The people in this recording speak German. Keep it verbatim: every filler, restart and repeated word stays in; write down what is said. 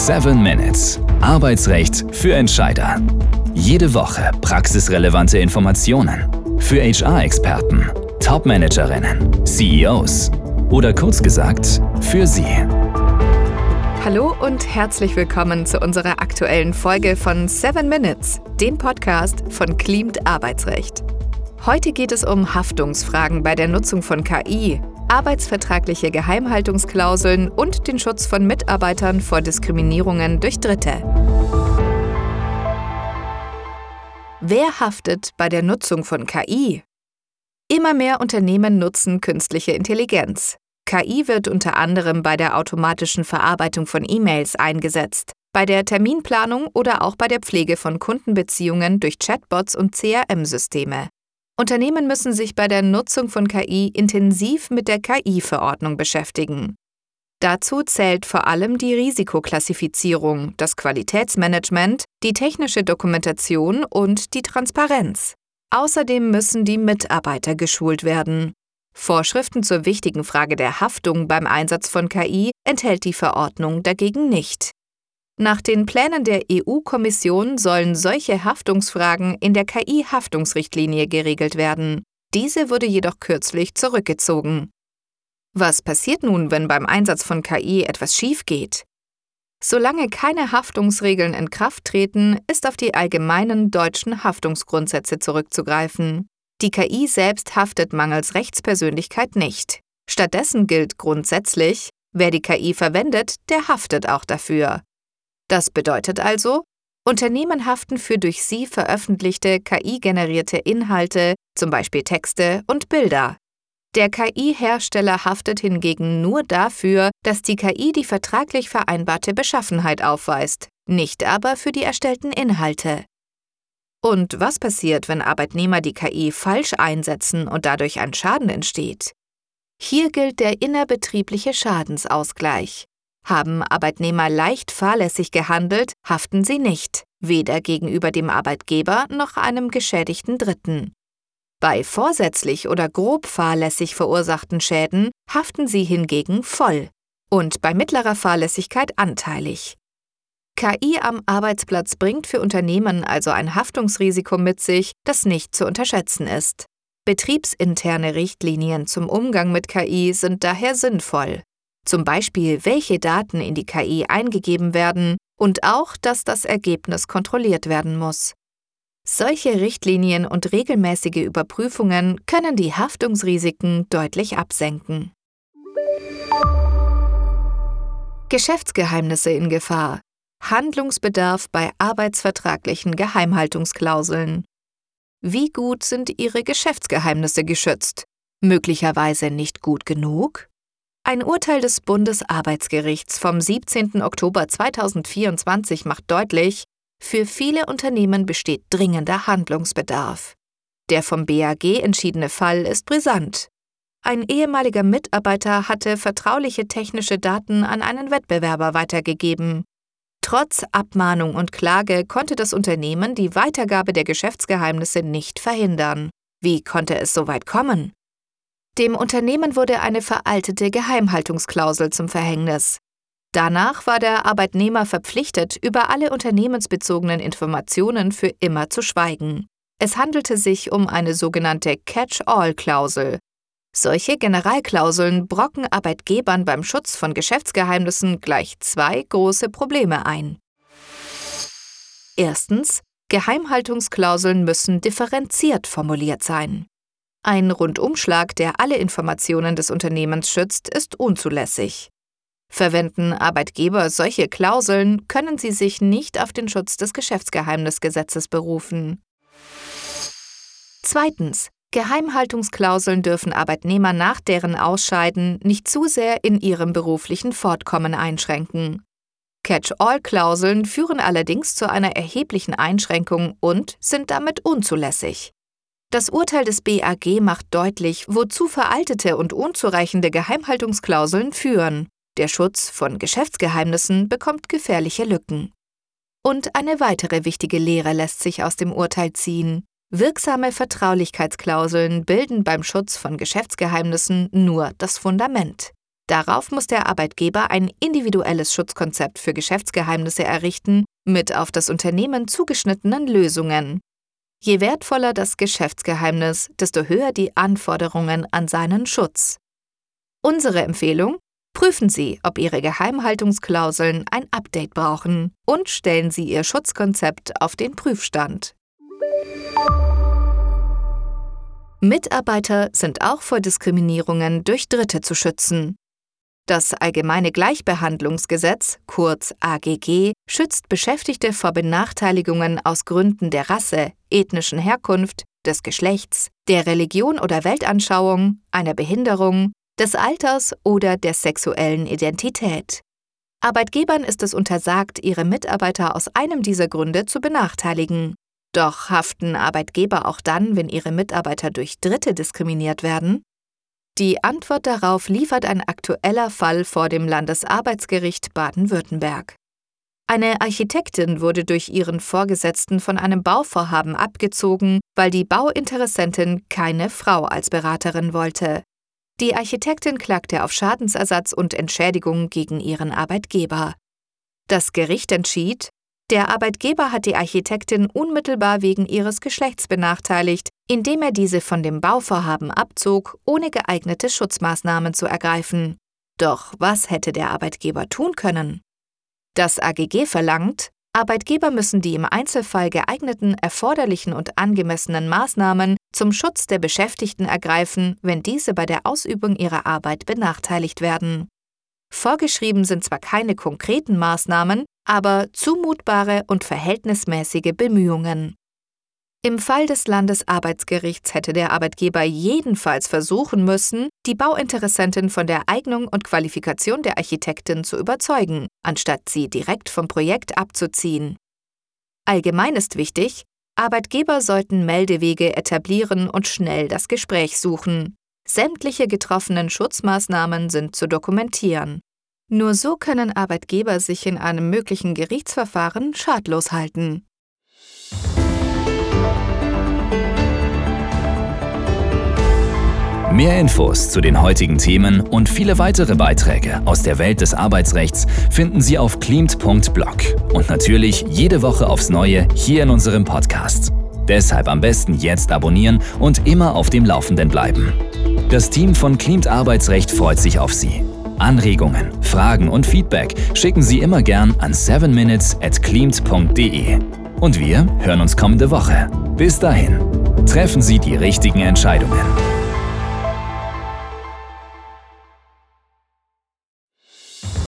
Seven Minutes. Arbeitsrecht für Entscheider. Jede Woche praxisrelevante Informationen. Für H R-Experten, Top-Managerinnen, C E Os oder kurz gesagt, für Sie. Hallo und herzlich willkommen zu unserer aktuellen Folge von Seven Minutes, dem Podcast von Cleamed Arbeitsrecht. Heute geht es um Haftungsfragen bei der Nutzung von K I, arbeitsvertragliche Geheimhaltungsklauseln und den Schutz von Mitarbeitern vor Diskriminierungen durch Dritte. Wer haftet bei der Nutzung von K I? Immer mehr Unternehmen nutzen künstliche Intelligenz. K I wird unter anderem bei der automatischen Verarbeitung von E-Mails eingesetzt, bei der Terminplanung oder auch bei der Pflege von Kundenbeziehungen durch Chatbots und C R M-Systeme. Unternehmen müssen sich bei der Nutzung von K I intensiv mit der K I-Verordnung beschäftigen. Dazu zählt vor allem die Risikoklassifizierung, das Qualitätsmanagement, die technische Dokumentation und die Transparenz. Außerdem müssen die Mitarbeiter geschult werden. Vorschriften zur wichtigen Frage der Haftung beim Einsatz von K I enthält die Verordnung dagegen nicht. Nach den Plänen der E U-Kommission sollen solche Haftungsfragen in der K I-Haftungsrichtlinie geregelt werden. Diese wurde jedoch kürzlich zurückgezogen. Was passiert nun, wenn beim Einsatz von K I etwas schief geht? Solange keine Haftungsregeln in Kraft treten, ist auf die allgemeinen deutschen Haftungsgrundsätze zurückzugreifen. Die K I selbst haftet mangels Rechtspersönlichkeit nicht. Stattdessen gilt grundsätzlich, wer die K I verwendet, der haftet auch dafür. Das bedeutet also, Unternehmen haften für durch sie veröffentlichte K I-generierte Inhalte, zum Beispiel Texte und Bilder. Der K I-Hersteller haftet hingegen nur dafür, dass die K I die vertraglich vereinbarte Beschaffenheit aufweist, nicht aber für die erstellten Inhalte. Und was passiert, wenn Arbeitnehmer die K I falsch einsetzen und dadurch ein Schaden entsteht? Hier gilt der innerbetriebliche Schadensausgleich. Haben Arbeitnehmer leicht fahrlässig gehandelt, haften sie nicht, weder gegenüber dem Arbeitgeber noch einem geschädigten Dritten. Bei vorsätzlich oder grob fahrlässig verursachten Schäden haften sie hingegen voll und bei mittlerer Fahrlässigkeit anteilig. K I am Arbeitsplatz bringt für Unternehmen also ein Haftungsrisiko mit sich, das nicht zu unterschätzen ist. Betriebsinterne Richtlinien zum Umgang mit K I sind daher sinnvoll. Zum Beispiel, welche Daten in die K I eingegeben werden und auch, dass das Ergebnis kontrolliert werden muss. Solche Richtlinien und regelmäßige Überprüfungen können die Haftungsrisiken deutlich absenken. Geschäftsgeheimnisse in Gefahr. Handlungsbedarf bei arbeitsvertraglichen Geheimhaltungsklauseln. Wie gut sind Ihre Geschäftsgeheimnisse geschützt? Möglicherweise nicht gut genug? Ein Urteil des Bundesarbeitsgerichts vom siebzehnten Oktober zweitausendvierundzwanzig macht deutlich, für viele Unternehmen besteht dringender Handlungsbedarf. Der vom B A G entschiedene Fall ist brisant. Ein ehemaliger Mitarbeiter hatte vertrauliche technische Daten an einen Wettbewerber weitergegeben. Trotz Abmahnung und Klage konnte das Unternehmen die Weitergabe der Geschäftsgeheimnisse nicht verhindern. Wie konnte es so weit kommen? Dem Unternehmen wurde eine veraltete Geheimhaltungsklausel zum Verhängnis. Danach war der Arbeitnehmer verpflichtet, über alle unternehmensbezogenen Informationen für immer zu schweigen. Es handelte sich um eine sogenannte Catch-all-Klausel. Solche Generalklauseln brocken Arbeitgebern beim Schutz von Geschäftsgeheimnissen gleich zwei große Probleme ein. Erstens: Geheimhaltungsklauseln müssen differenziert formuliert sein. Ein Rundumschlag, der alle Informationen des Unternehmens schützt, ist unzulässig. Verwenden Arbeitgeber solche Klauseln, können sie sich nicht auf den Schutz des Geschäftsgeheimnisgesetzes berufen. Zweitens: Geheimhaltungsklauseln dürfen Arbeitnehmer nach deren Ausscheiden nicht zu sehr in ihrem beruflichen Fortkommen einschränken. Catch-all-Klauseln führen allerdings zu einer erheblichen Einschränkung und sind damit unzulässig. Das Urteil des B A G macht deutlich, wozu veraltete und unzureichende Geheimhaltungsklauseln führen. Der Schutz von Geschäftsgeheimnissen bekommt gefährliche Lücken. Und eine weitere wichtige Lehre lässt sich aus dem Urteil ziehen. Wirksame Vertraulichkeitsklauseln bilden beim Schutz von Geschäftsgeheimnissen nur das Fundament. Darauf muss der Arbeitgeber ein individuelles Schutzkonzept für Geschäftsgeheimnisse errichten, mit auf das Unternehmen zugeschnittenen Lösungen. Je wertvoller das Geschäftsgeheimnis, desto höher die Anforderungen an seinen Schutz. Unsere Empfehlung: Prüfen Sie, ob Ihre Geheimhaltungsklauseln ein Update brauchen und stellen Sie Ihr Schutzkonzept auf den Prüfstand. Mitarbeiter sind auch vor Diskriminierungen durch Dritte zu schützen. Das Allgemeine Gleichbehandlungsgesetz, kurz A G G, schützt Beschäftigte vor Benachteiligungen aus Gründen der Rasse, ethnischen Herkunft, des Geschlechts, der Religion oder Weltanschauung, einer Behinderung, des Alters oder der sexuellen Identität. Arbeitgebern ist es untersagt, ihre Mitarbeiter aus einem dieser Gründe zu benachteiligen. Doch haften Arbeitgeber auch dann, wenn ihre Mitarbeiter durch Dritte diskriminiert werden? Die Antwort darauf liefert ein aktueller Fall vor dem Landesarbeitsgericht Baden-Württemberg. Eine Architektin wurde durch ihren Vorgesetzten von einem Bauvorhaben abgezogen, weil die Bauinteressentin keine Frau als Beraterin wollte. Die Architektin klagte auf Schadensersatz und Entschädigung gegen ihren Arbeitgeber. Das Gericht entschied, der Arbeitgeber hat die Architektin unmittelbar wegen ihres Geschlechts benachteiligt, indem er diese von dem Bauvorhaben abzog, ohne geeignete Schutzmaßnahmen zu ergreifen. Doch was hätte der Arbeitgeber tun können? Das A G G verlangt, Arbeitgeber müssen die im Einzelfall geeigneten, erforderlichen und angemessenen Maßnahmen zum Schutz der Beschäftigten ergreifen, wenn diese bei der Ausübung ihrer Arbeit benachteiligt werden. Vorgeschrieben sind zwar keine konkreten Maßnahmen, aber zumutbare und verhältnismäßige Bemühungen. Im Fall des Landesarbeitsgerichts hätte der Arbeitgeber jedenfalls versuchen müssen, die Bauinteressentin von der Eignung und Qualifikation der Architektin zu überzeugen, anstatt sie direkt vom Projekt abzuziehen. Allgemein ist wichtig, Arbeitgeber sollten Meldewege etablieren und schnell das Gespräch suchen. Sämtliche getroffenen Schutzmaßnahmen sind zu dokumentieren. Nur so können Arbeitgeber sich in einem möglichen Gerichtsverfahren schadlos halten. Mehr Infos zu den heutigen Themen und viele weitere Beiträge aus der Welt des Arbeitsrechts finden Sie auf cleamed punkt blog und natürlich jede Woche aufs Neue hier in unserem Podcast. Deshalb am besten jetzt abonnieren und immer auf dem Laufenden bleiben. Das Team von Cleamed Arbeitsrecht freut sich auf Sie. Anregungen, Fragen und Feedback schicken Sie immer gern an seven minutes at cleamed punkt de. Und wir hören uns kommende Woche. Bis dahin, treffen Sie die richtigen Entscheidungen.